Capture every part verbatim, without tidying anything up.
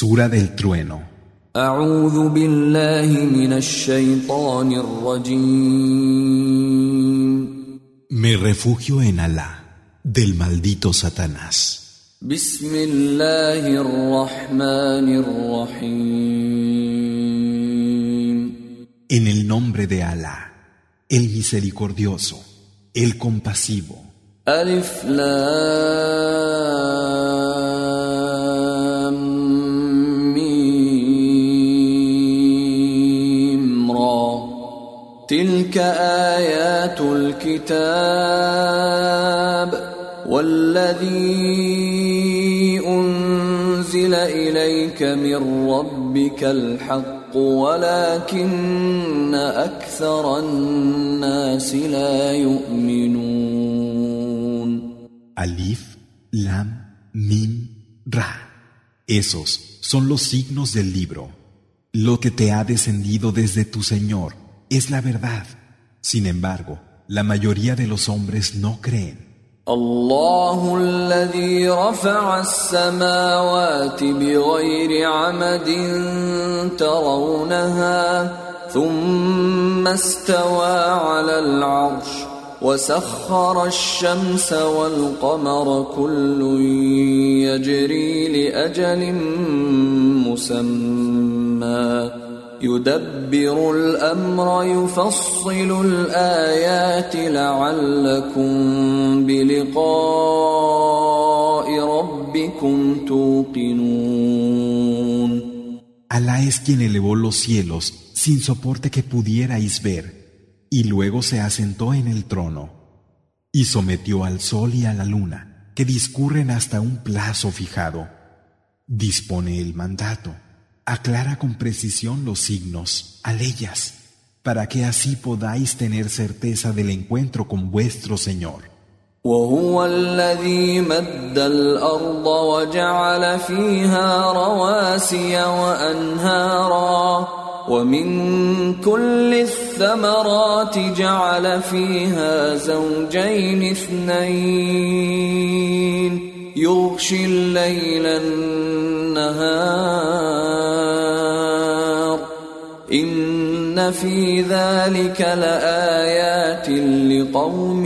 Sura del trueno. أعوذ بالله من الشيطان الرجيم. Me refugio en Alá, del maldito Satanás. بسم الله الرحمن الرحيم. En el nombre de Alá, el misericordioso, el compasivo. ألف لام ميم را تلك آيات الكتاب والذي أنزل إليك من ربك الحق ولكن أكثر الناس لا يؤمنون. Alif, Lam, Mim, Ra. Esos son los signos del libro. Lo que te ha descendido desde tu Señor es la verdad. Sin embargo, la mayoría de los hombres no creen. الله الذي رفع السماوات بغير عمد ترونها ثم استوى على العرش وسخر الشمس والقمر كل يجري لأجل مسمى يدبر الأمر يفصل الآيات لعلكم بلقاء ربكم توقنون. Alá es quien elevó los cielos sin soporte que pudierais ver, y luego se asentó en el trono, y sometió al sol y a la luna, que discurren hasta un plazo fijado. Dispone el mandato, aclara con precisión los signos, aleyas, para que así podáis tener certeza del encuentro con vuestro Señor. وهو الذي مد الأرض وجعل فيها رواسي وأنهارا ومن كل الثمرات جعل فيها زوجين اثنين يغشي الليل النهار إن في ذلك لآيات لقوم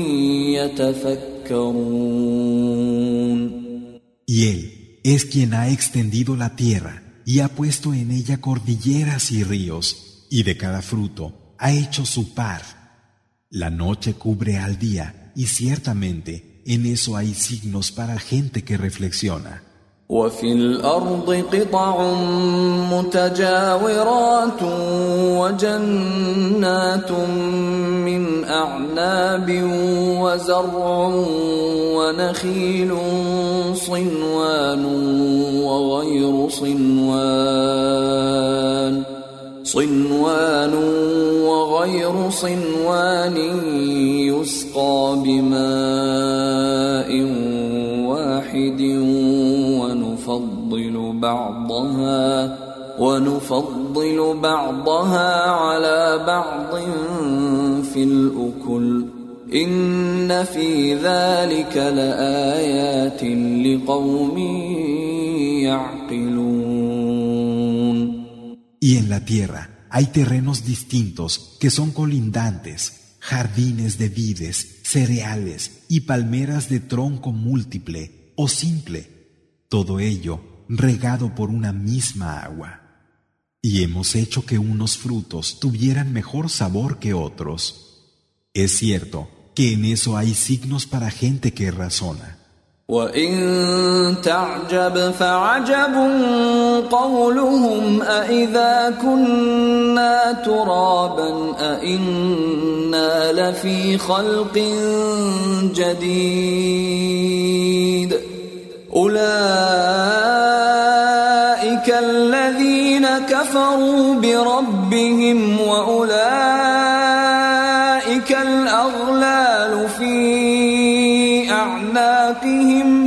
يتفكرون. Y Él es quien ha extendido la tierra y ha puesto en ella cordilleras y ríos, y de cada fruto ha hecho su par. La noche cubre al día, y ciertamente en eso hay signos para gente que reflexiona. وفي الأرض قطع متجاورات وجنات من أعناب وزرع ونخيل صنوان وغير صنوان صنوان وغير صنوان يسقى بماء واحد ونفضل بعضها ونفضل بعضها على بعض في الأكل إن في ذلك لآيات لقوم يعقلون. Y en la tierra hay terrenos distintos que son colindantes, jardines de vides, cereales y palmeras de tronco múltiple o simple, todo ello regado por una misma agua. Y hemos hecho que unos frutos tuvieran mejor sabor que otros. Es cierto que en eso hay signos para gente que razona. وَإِن تَعْجَبْ فَعَجَبٌ قَوْلُهُمْ أَإِذَا كُنَّا تُرَابًا أَإِنَّا لَفِي خَلْقٍ جَدِيدٍ أُولَئِكَ الَّذِينَ كَفَرُوا بِرَبِّهِمْ وَأُولَئِكَ الْأَغْلَالُ فِي أعناقهم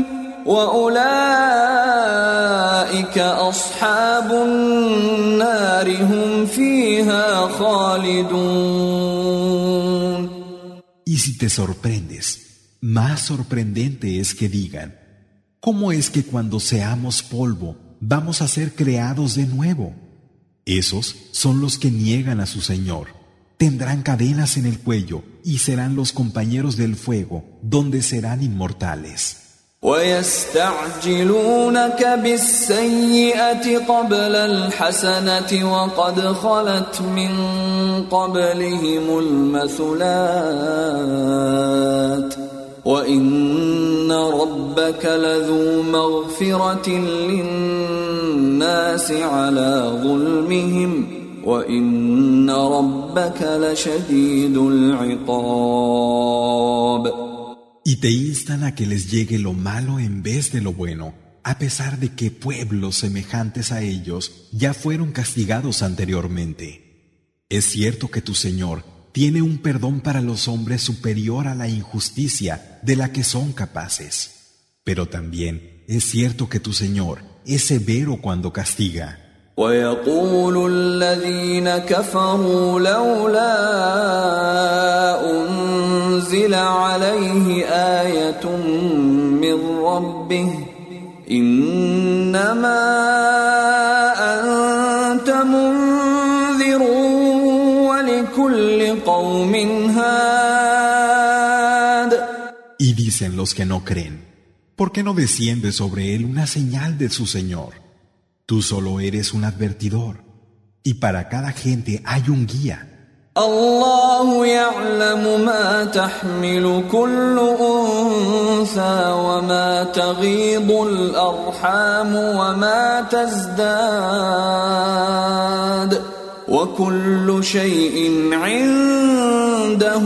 وأولئك أصحاب النار هم فيها خالدون. Y si te sorprendes, más sorprendente es que digan: ¿cómo es que cuando seamos polvo vamos a ser creados de nuevo. Esos son los que niegan a su Señor. Tendrán cadenas en el cuello y serán los compañeros del fuego, donde serán inmortales. وَيَسْتَعْجِلُونَكَ بِالسَّيِّئَةِ قَبْلَ الْحَسَنَةِ وَقَدْ خَلَتْ مِنْ قَبْلِهِمُ الْمَثُلَاتُ وَإِنَّ رَبَّكَ لَذُو مَغْفِرَةٍ لِلنَّاسِ عَلَى ظُلْمِهِمْ وَإِنَّ رَبَّكَ لَشَدِيدُ الْعِقَابِ. Y te instan a que les llegue lo malo en vez de lo bueno, a pesar de que pueblos semejantes a ellos ya fueron castigados anteriormente. Es cierto que tu Señor tiene un perdón para los hombres superior a la injusticia de la que son capaces. Pero también es cierto que tu Señor es severo cuando castiga. وَيَقُولُ الَّذِينَ كَفَرُوا لَوْلَا أُنزِلَ عَلَيْهِ آيَةٌ مِّن رَّبِّهِ إِنَّمَا أَنتَ مُنذِرٌ وَلِكُلِّ قَوْمٍ هَادٍ. Y dicen los que no creen, ¿por qué no desciende sobre él una señal de su Señor? Tú solo eres un advertidor, y para cada gente hay un guía. الله يعلم ما تحمل كل أنثى وما تغيض الأرحام وما تزداد وكل شيء عنده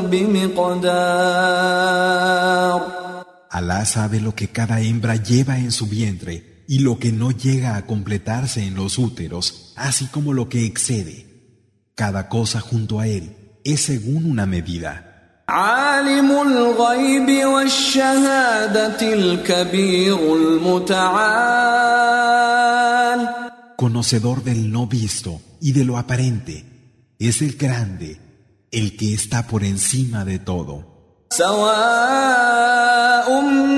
بمقدار. Alá sabe lo que cada hembra lleva en su vientre y lo que no llega a completarse en los úteros, así como lo que excede. Cada cosa junto a él es según una medida. عالم الغيب والشهادة الكبير المتعال. Conocedor del no visto y de lo aparente, es el grande, el que está por encima de todo. سواء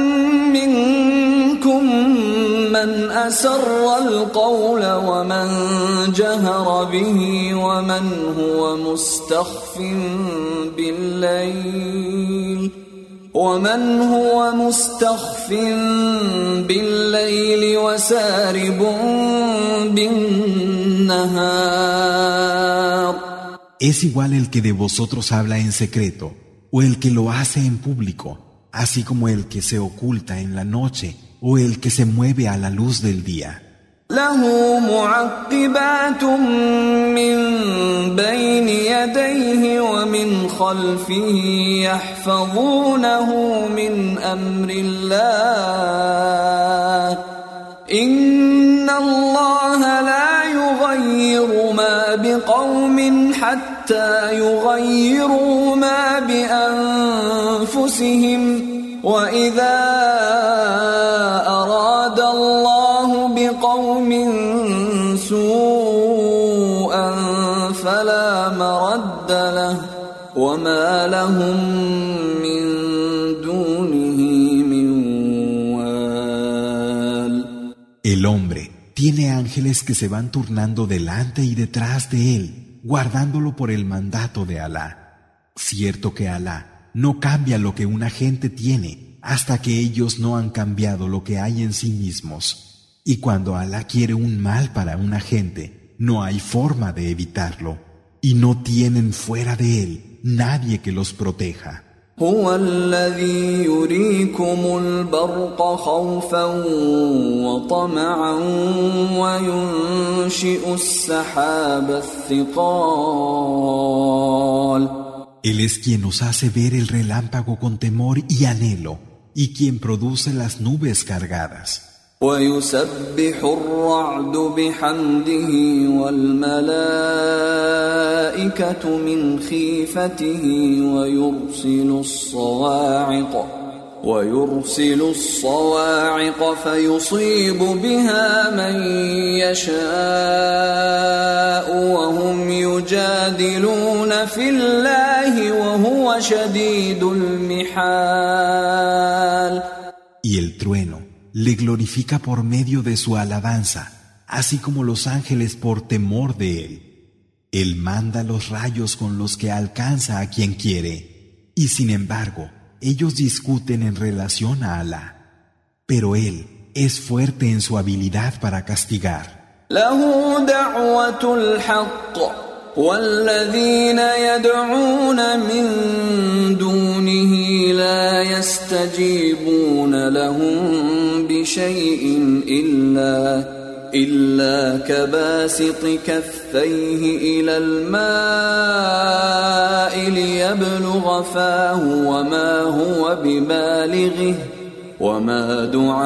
منكم من أسر القول ومن جهر به ومن هو مستخف بالليل ومن هو مستخف بالليل وسارب بالنهار. Es igual el que de vosotros habla en secreto o el que lo hace en público, así como el que se oculta en la noche o el que se mueve a la luz del día. له معقبات من بين يديه ومن خلفه يحفظونه من أمر الله إن الله لا يغير ما بقوم حتى يغيروا ما بأنفسهم وإذا أراد الله بقوم سوءا فلا مرد له وما لهم من دونه من وال. El hombre tiene ángeles que se van turnando delante y detrás de él, guardándolo por el mandato de Alá. Cierto que Alá no cambia lo que una gente tiene hasta que ellos no han cambiado lo que hay en sí mismos. Y cuando Alá quiere un mal para una gente, no hay forma de evitarlo. Y no tienen fuera de él nadie que los proteja. هو الذي يريكم البرق خوفا وطمعا وينشئ السحاب الثقال. Él es quien nos hace ver el relámpago con temor y anhelo, y quien produce las nubes cargadas. ويسبح الرعد بحمده والملائكة من خيفته ويرسل الصواعق ويرسل الصواعق فيصيب بها من يشاء وهم يجادلون في الله وهو شديد المحال. Y el trueno le glorifica por medio de su alabanza, así como los ángeles por temor de él. Él manda los rayos con los que alcanza a quien quiere, y sin embargo, ellos discuten en relación a Alá. Pero él es fuerte en su habilidad para castigar. له دعوة الحق والذين يدعون من دونه لا يستجيبون لهم بشيء إلا إلا كباسط كفيه إلى الماء ليبلغ فاه وما هو ببالغه وما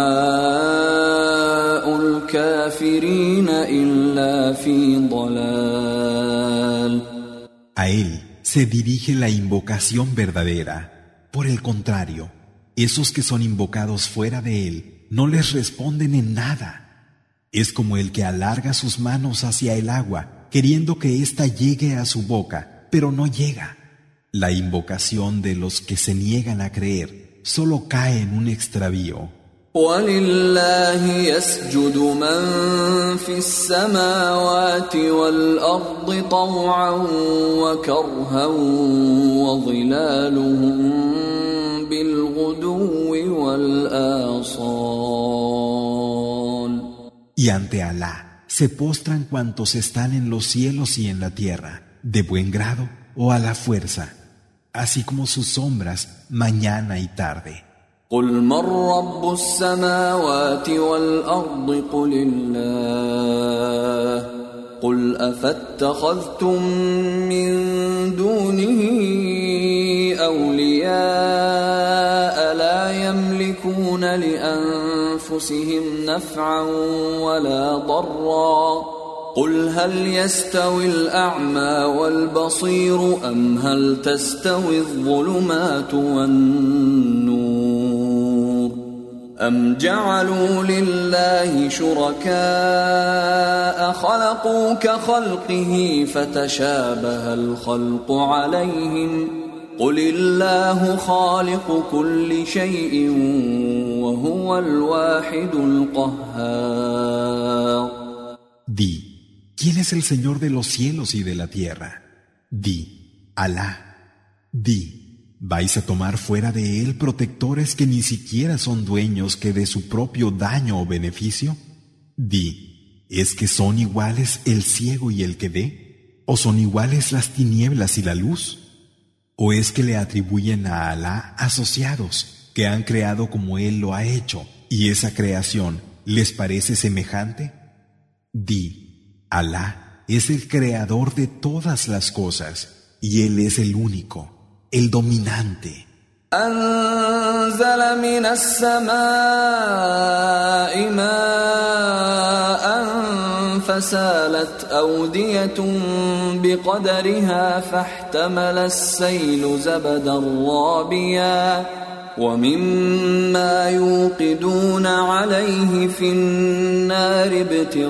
دعاء الكافرين إلا في ضلال. A él se dirige la invocación verdadera. Por el contrario, esos que son invocados fuera de él no les responden en nada. Es como el que alarga sus manos hacia el agua, queriendo que ésta llegue a su boca, pero no llega. La invocación de los que se niegan a creer solo cae en un extravío. وَلِلَّهِ يَسْجُدُ مَن فِي السَّمَاوَاتِ وَالْأَرْضِ طَوْعًا وَكَرْهًا وَظِلَالُهُم بِالْغُدُوِّ وَالْآصَالِ. Y ante Alá se postran cuantos están en los cielos y en la tierra, de buen grado o a la fuerza, así como sus sombras mañana y tarde. قل من رب السماوات والأرض قل الله قل أفاتخذتم من دونه أولياء لا يملكون لأنفسهم نفعا ولا ضرا قل هل يستوي الأعمى والبصير أم هل تستوي الظلمات والنور أم جعلوا لله شركاء خلقوا كخلقه فتشابه الخلق عليهم قل الله خالق كل شيء وهو الواحد القهار. Di, ¿quién es el Señor de los cielos y de la tierra? Di, Alá. Di, ¿vais a tomar fuera de él protectores que ni siquiera son dueños que de su propio daño o beneficio? Di, ¿es que son iguales el ciego y el que ve? ¿O son iguales las tinieblas y la luz? ¿O es que le atribuyen a Alá asociados que han creado como él lo ha hecho y esa creación les parece semejante? Di, Alá es el creador de todas las cosas y él es el único, el dominante. أنزل من السماء ماء فسالت أودية بقدرها فاحتمل السيل زبدا رابيا ومما يوقدون عليه في النار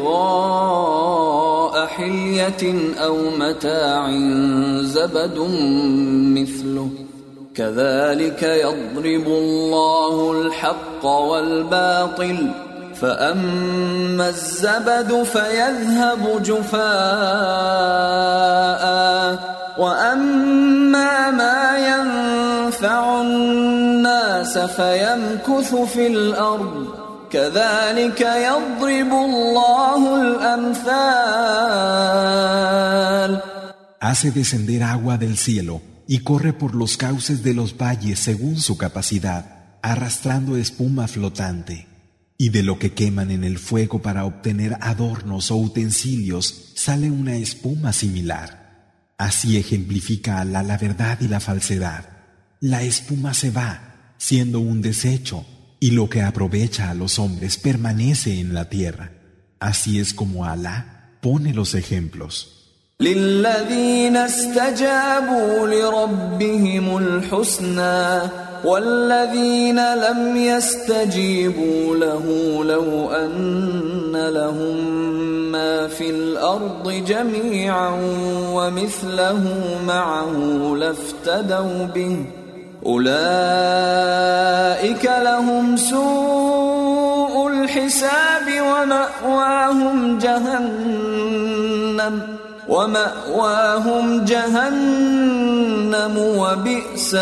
ابتغاء حلية أو متاع زبد مثله كذلك يضرب الله الحق والباطل فأما الزبد فيذهب جفاء وأما ما ينفع الناس فيمكث في الأرض كذلك يضرب الله الأمثال. Hace descender agua del cielo y corre por los cauces de los valles según su capacidad, arrastrando espuma flotante. Y de lo que queman en el fuego para obtener adornos o utensilios sale una espuma similar. Así ejemplifica Alá la verdad y la falsedad. La espuma se va, siendo un desecho, y lo que aprovecha a los hombres permanece en la tierra. Así es como Alá pone los ejemplos. للذين استجابوا لربهم الحسنى والذين لم يستجيبوا له لو أن لهم ما في الأرض جميعا ومثله معه لافتدوا به أولئك لهم سوء الحساب ومأواهم جهنم ومأواهم جهنم وبئس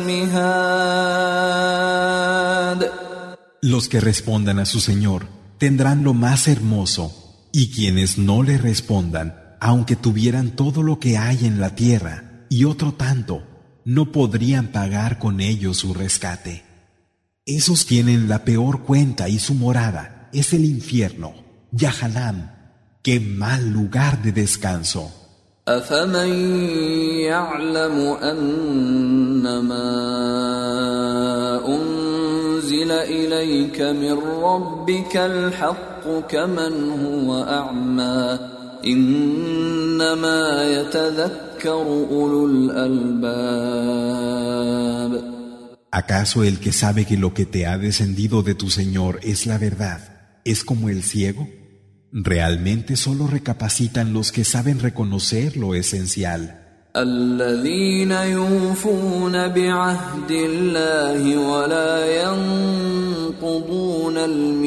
المهاد. Los que respondan a su Señor tendrán lo más hermoso, y quienes no le respondan, aunque tuvieran todo lo que hay en la tierra y otro tanto, no podrían pagar con ellos su rescate. Esos tienen la peor cuenta y su morada es el infierno, Yahanam. ¡Qué mal lugar de descanso! أفمن يعلم أنما أنزل إليك من ربك الحق كمن هو أعمى إنما يتذكر أولو الألباب. ¿Acaso el que sabe que lo que te ha descendido de tu Señor es la verdad es como el ciego? Realmente solo recapacitan los que saben reconocer lo esencial. الذين يوفون بعهد الله ولا ينقضون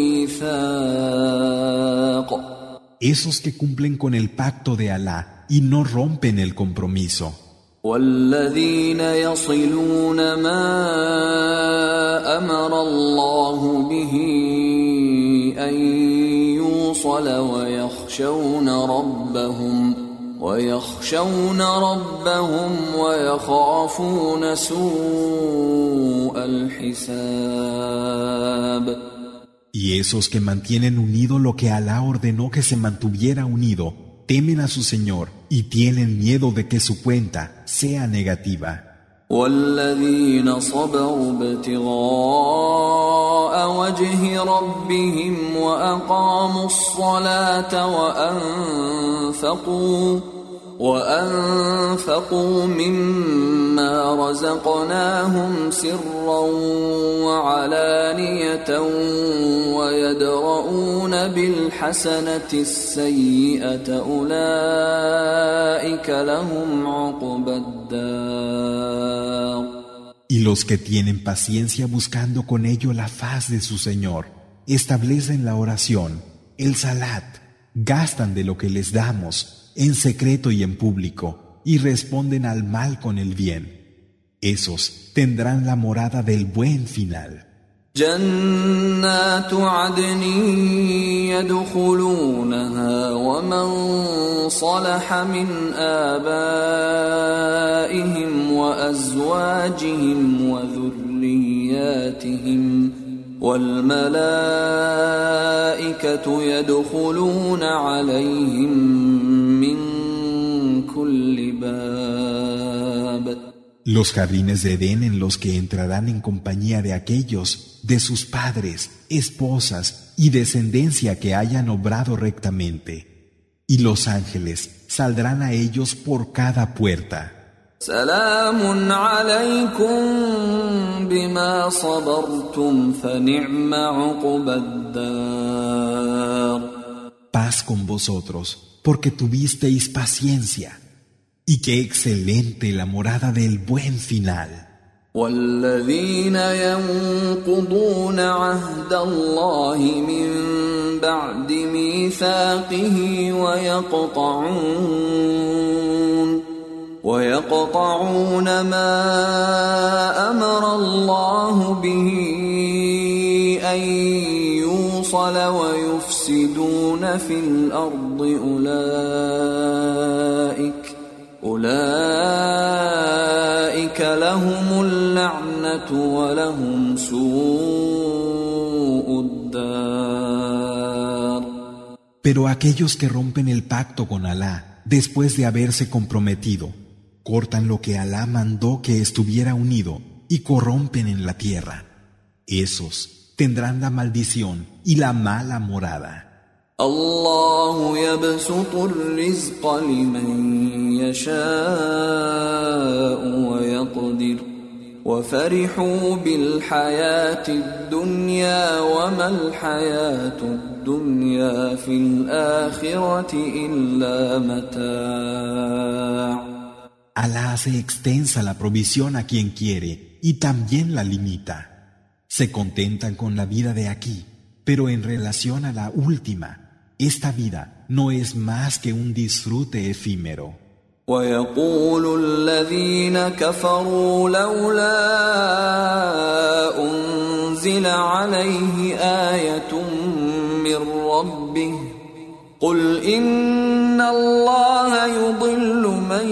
الميثاق. Esos que cumplen con el pacto de Alá y no rompen el compromiso. والذين يصلون ما أمر الله به أن يوصل ويخشون ربهم ويخشون ربهم ويخافون سوء الحساب. Y esos que mantienen unido lo que Alá ordenó que se mantuviera unido, temen a su Señor y tienen miedo de que su cuenta sea negativa. والذين صبروا ابتغاء وجه ربهم وأقاموا الصلاة وأنفقوا وأنفقوا مما رزقناهم سرا وعلانية ويدرؤون بالحسنة السيئة أولئك لهم عقبى الدار. Y los que tienen paciencia buscando con ello la faz de su Señor, establecen la oración, el salat, gastan de lo que les damos, en secreto y en público, y responden al mal con el bien. Esos tendrán la morada del buen final. جنات عدن يدخلونها ومن صلح من آبائهم وأزواجهم وذرياتهم والملائكة يدخلون عليهم من كل باب. Los jardines de Edén en los que entrarán en compañía de aquellos, de sus padres, esposas y descendencia que hayan obrado rectamente. Y los ángeles saldrán a ellos por cada puerta. سلام عليكم بما صبرتم فنعم عقبى الدار. Paz con vosotros, porque tuvisteis paciencia. Y qué excelente la morada del buen final. والذين ينقضون عهد الله من بعد ميثاقه ويقطعون ويقطعون ما أمر الله به أن يوصل ويفسدون في الأرض أولئك أولئك لهم اللعنة ولهم سوء الدار. Pero aquellos que rompen el pacto con Alá después de haberse comprometido, cortan lo que Alá mandó que estuviera unido y corrompen en la tierra, esos tendrán la maldición y la mala morada. الله يبسط الرزق لمن يشاء ويقدر وفرحوا بالحياة الدنيا وما الحياة الدنيا في الآخرة إلا متاع. Alá hace extensa la provisión a quien quiere y también la limita. Se contentan con la vida de aquí, Pero en relación a la última, esta vida no es más que un disfrute efímero. ويقول الذين كفروا لولا أنزل عليه آية من ربه قل إن الله يضل من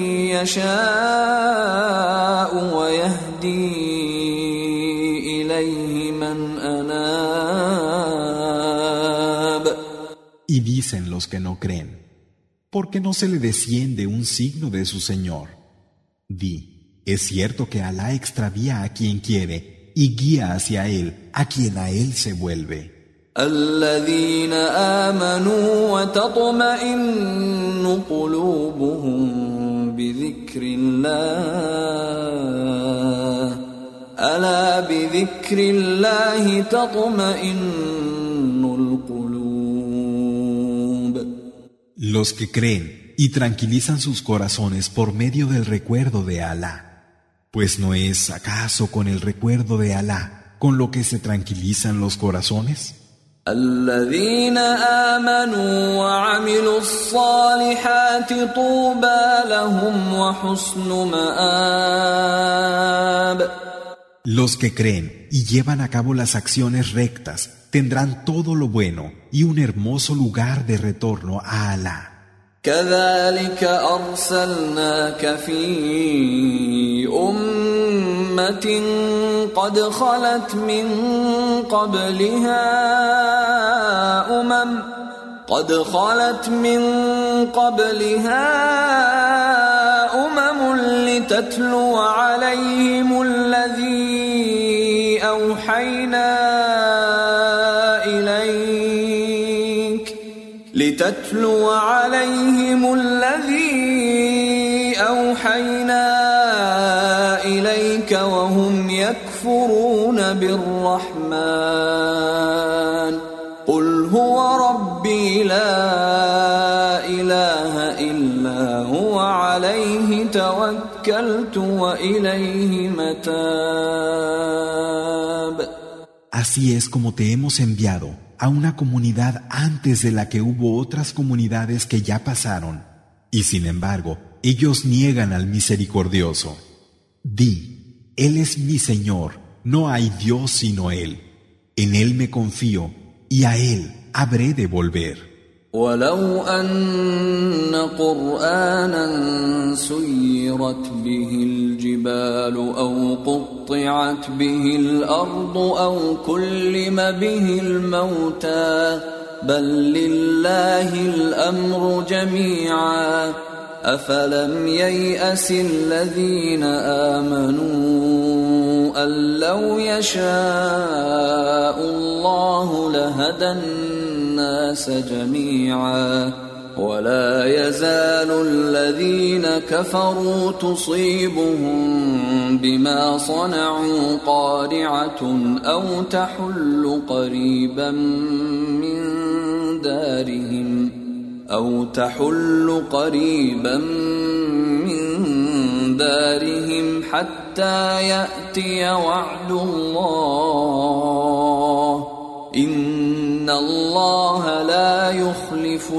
يشاء ويهدي إليه من أناب. Y dicen los que no creen, ¿por qué no se le desciende un signo de su Señor? Di, es cierto que Alá extravía a quien quiere y guía hacia Él a quien a Él se vuelve. الذين آمنوا وتطمئن قلوبهم بذكر الله ألا بذكر الله تطمئن القلوب. Los que creen y tranquilizan sus corazones por medio del recuerdo de Alá, pues ¿no es acaso con el recuerdo de Alá con lo que se tranquilizan los corazones? الذين آمنوا وعملوا الصالحات طوبى لهم وحسن مآب. Los que creen y llevan a cabo las acciones rectas tendrán todo lo bueno y un hermoso lugar de retorno a Alá. كذلك أرسلناك في أمة قد خلت من قبلها أمم قد خلت من قبلها أمم لتتلو عليهم الذي أوحينا إليك لتتلو عليهم الذي أوحينا إليك وهم يكفرون بالرحمن قل هو ربي لا إله إلا هو عليه توكلت وإليه متاب. Así es como te hemos enviado a una comunidad antes de la que hubo otras comunidades que ya pasaron, y sin embargo, ellos niegan al Misericordioso. Di, Él es mi Señor, no hay Dios sino Él. En Él me confío, y a Él habré de volver. ولو أن قرآنا سيرت به الجبال أو قطعت به الأرض أو كلم به الموتى بل لله الأمر جميعا أفلم ييأس الذين آمنوا أن لو يشاء الله لهدى الناس جميعا ولا يزال الذين كفروا تصيبهم بما صنعوا قارعة أو تحل قريبا من دارهم أو تحل قريبا من دارهم حتى يأتي وعد الله إن الله لا يخلف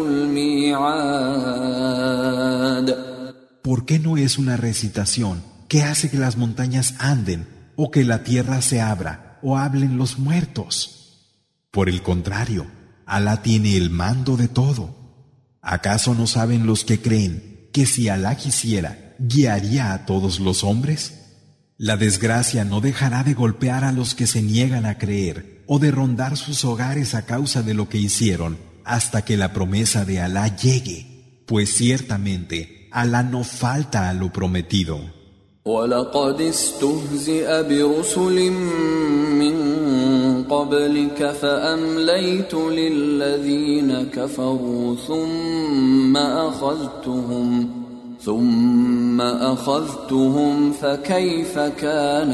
الميعاد. ¿Por qué no es una recitación que hace que las montañas anden o que la tierra se abra o hablen los muertos? Por el contrario, Alá tiene el mando de todo. ¿Acaso no saben los que creen que si Alá quisiera, guiaría a todos los hombres? La desgracia no dejará de golpear a los que se niegan a creer o de rondar sus hogares a causa de lo que hicieron hasta que la promesa de Alá llegue, pues ciertamente Alá no falta a lo prometido. وَلَقَدِ اسْتُهْزِئَ بِرُسُلٍ مِّن قَبْلِكَ فَأَمْلَيْتُ لِلَّذِينَ كَفَرُوا ثُمَّ أَخَذْتُهُمْ ثُمَّ أَخَذْتُهُمْ فَكَيْفَ كَانَ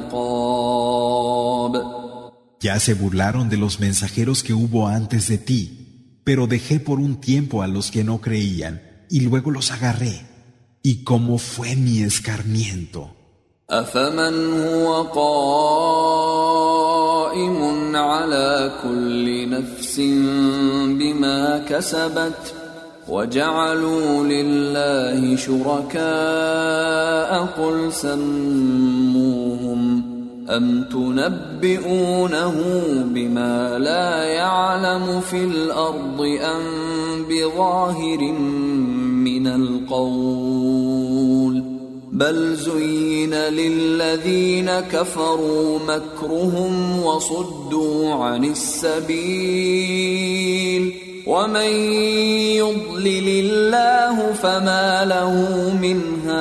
عِقَابِ. Ya se burlaron de los mensajeros que hubo antes de ti, pero dejé por un tiempo a los que no creían y luego los agarré. ¿Y cómo fue mi escarmiento? أَفَمَنْ هُوَ قائم على كل نفس بما كسبت وجعلوا لله شركاء قل سموهم أم تنبئونه بما لا يعلم في الأرض أم بظاهر من القول بل زين للذين كفروا مكرهم وصدوا عن السبيل ومن يضلل الله فما له من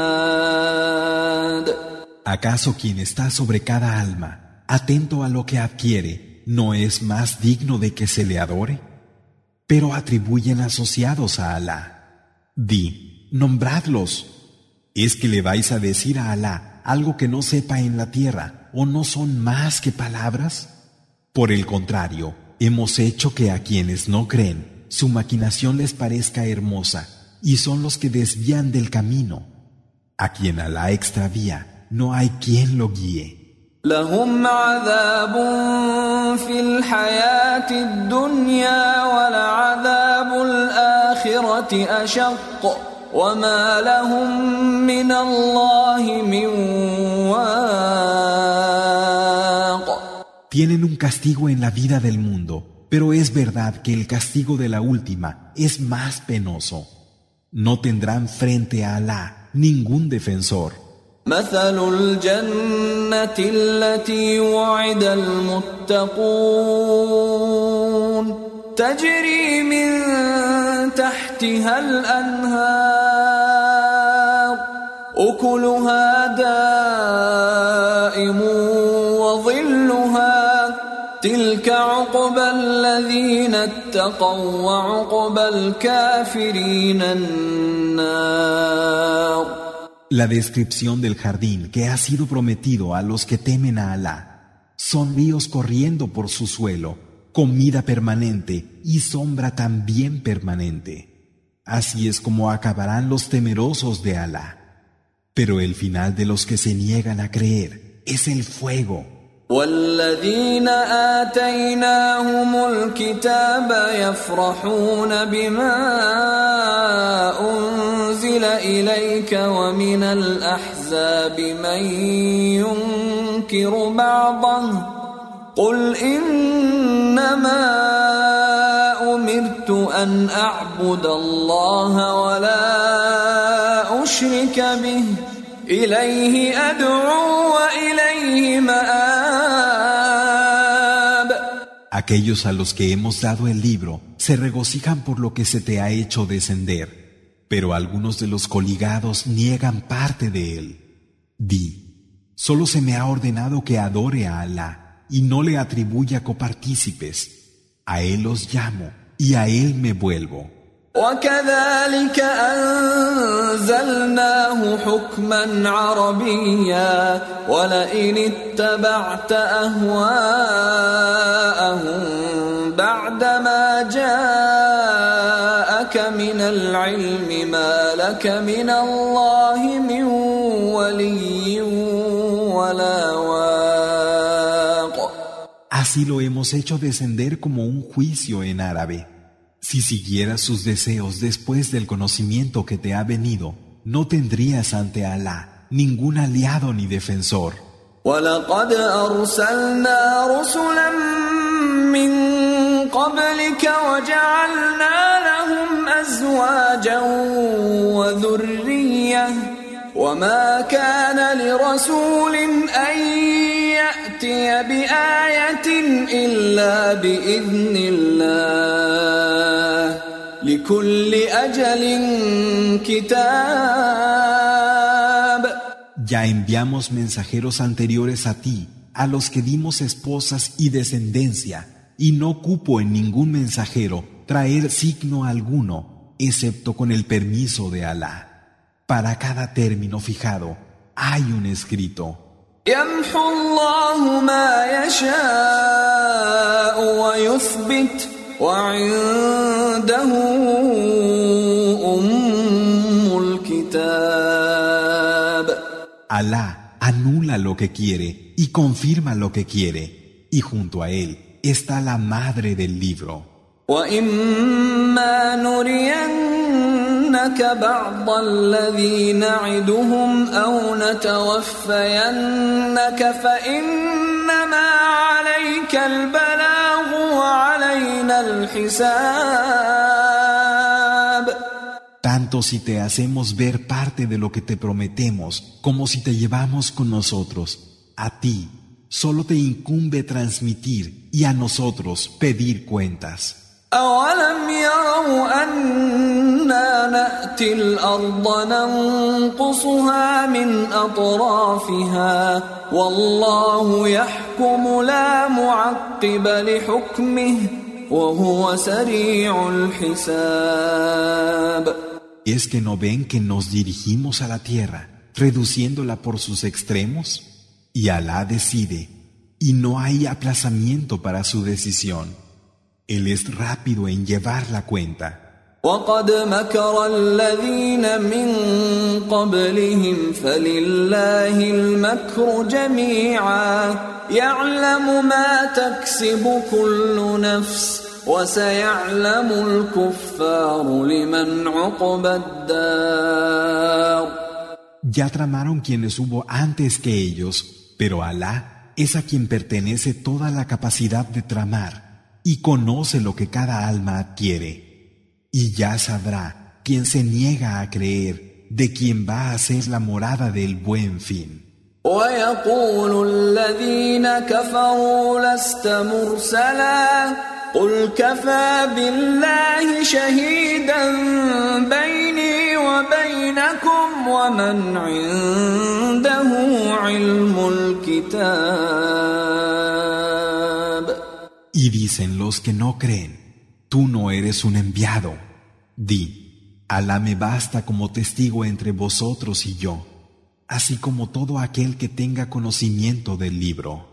هاد. ¿Acaso quien está sobre cada alma, atento a lo que adquiere, no es más digno de que se le adore? Pero atribuyen asociados a Alá. Di, nombradlos. ¿Es que le vais a decir a Alá algo que no sepa en la tierra, o no son más que palabras? Por el contrario, hemos hecho que a quienes no creen, su maquinación les parezca hermosa, y son los que desvían del camino. A quien Alá extravía, no hay quien lo guíe. لهم عذاب في الحياة الدنيا ولعذاب الآخرة أشق وما لهم من الله من واق. Tienen un castigo en la vida del mundo, pero es verdad que el castigo de la última es más penoso. No tendrán frente a Alá ningún defensor. مثل الجنة التي وعد المتقون تجري من تحتها الأنهار أكلها دائم وظلها تلك عقبى الذين اتقوا وعقبى الكافرين النار. La descripción del jardín que ha sido prometido a los que temen a Alá son ríos corriendo por su suelo, comida permanente y sombra también permanente. Así es como acabarán los temerosos de Alá. Pero el final de los que se niegan a creer es el fuego. والذين آتيناهم الكتاب يفرحون بما أنزل إليك ومن الأحزاب من ينكر بعضه قل إنما أمرت أن أعبد الله ولا أشرك به إليه أدعو وإليه مآب. Aquellos a los que hemos dado el libro se regocijan por lo que se te ha hecho descender, pero algunos de los coligados niegan parte de él. Di, solo se me ha ordenado que adore a Alá y no le atribuya copartícipes. A él os llamo y a él me vuelvo. وكذلك أنزلناه حكما عربيا ولئن اتبعت أهواءهم بعدما جاءك من العلم ما لك من الله من ولي ولا واق. Así lo hemos hecho descender como un juicio en árabe. Si siguieras sus deseos después del conocimiento que te ha venido, no tendrías ante Alá ningún aliado ni defensor. وَلَقَدْ أَرْسَلْنَا رُسُلًا مِّن قَبْلِكَ وَجَعَلْنَا لَهُمْ أَزْوَاجًا وَذُرِّيَّةً وَمَا كَانَ لِرَسُولٍ أَن يَأْتِيَ بِآيَةٍ إِلَّا بِإِذْنِ اللَّهِ لِكُلِّ أَجَلٍ كِتَابٌ. Ya enviamos mensajeros anteriores a ti, a los que dimos esposas y descendencia, y no cupo en ningún mensajero traer signo alguno, excepto con el permiso de Alá. Para cada término fijado hay un escrito. يَمْحُو اللَّهُ مَا يَشَاءُ وَيُثْبِتُ وَعِندَهُ أُمُّ الْكِتَابِ. Alá anula lo que quiere y confirma lo que quiere, y junto a él está la madre del libro. وَإِمَّا نُرِيَنَّكَ بَعْضَ الَّذِي نَعِدُهُمْ أَوْ نَتَوَفَّيَنَّكَ فَإِنَّمَا عَلَيْكَ الْبَلَاغُ وَعَلَيْنَا الْحِسَابُ. Tanto si te hacemos ver parte de lo que te prometemos, como si te llevamos con nosotros, a ti solo te incumbe transmitir y a nosotros pedir cuentas. أَوَلَمْ يَرَوْا أَنَّا نَأْتِي الْأَرْضَ نَنقُصُهَا مِنْ أَطْرَافِهَا وَاللَّهُ يَحْكُمُ لَا مُعَقِّبَ لِحُكْمِهِ وَهُوَ سَرِيعُ الْحِسَابِ. ¿Es que no ven que nos dirigimos a la tierra, reduciéndola por sus extremos? Y Alá decide, y no hay aplazamiento para su decisión. Él es rápido en llevar la cuenta. وَقَدْ مَكَرَ الَّذِينَ مِن قَبْلِهِمْ فَلِلَّهِ الْمَكْرُ جَمِيعًا يَعْلَمُ مَا تَكْسِبُ كُلُّ نَفْسٍ وَسَيَعْلَمُ الْكُفَّارُ لِمَنْ عُقْبَى الدَّارِ. Ya tramaron quienes hubo antes que ellos, pero Alá es a quien pertenece toda la capacidad de tramar y conoce lo que cada alma adquiere. Y ya sabrá quien se niega a creer de quien va a ser la morada del buen fin. وَيَقُولُ الَّذِينَ كَفَرُوا لَسْتَ مُرْسَلًا قُلْ كَفَى بِاللَّهِ شَهِيدًا بَيْنِي وَبَيْنَكُمْ وَمَنْ عِندَهُ عِلْمُ الْكِتَابِ. Y dicen los que no creen, tú no eres un enviado. Di, Alá me basta como testigo entre vosotros y yo, así como todo aquel que tenga conocimiento del libro.